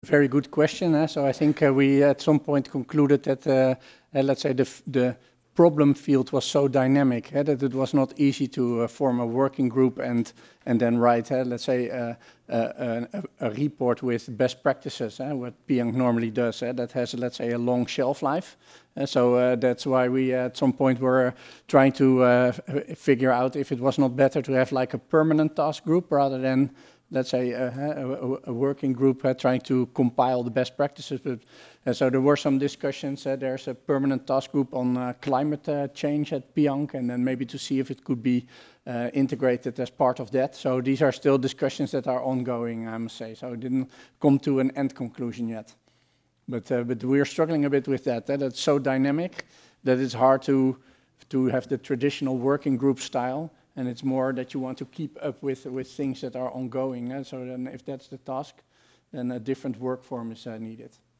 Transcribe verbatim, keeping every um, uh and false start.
Very good question. Uh, so I think uh, we at some point concluded that, uh, uh, let's say, the, the problem field was so dynamic uh, that it was not easy to uh, form a working group and and then write, uh, let's say, uh, uh, a, a report with best practices, uh, what Piank normally does. Uh, that has, let's say, a long shelf life. Uh, so uh, that's why we at some point were trying to uh, figure out if it was not better to have like a permanent task group rather than, let's say, uh, a, a, working group uh, trying to compile the best practices. But, uh, so there were some discussions. Uh, there's a permanent task group on uh, climate uh, change at Piank, and then maybe to see if it could be uh, integrated as part of that. So these are still discussions that are ongoing, I must say. So it didn't come to an end conclusion yet. But uh, but we're struggling a bit with that. That it's so dynamic that it's hard to to have the traditional working group style, and it's more that you want to keep up with with things that are ongoing. Uh, so then, if that's the task, then a different work form is uh, needed.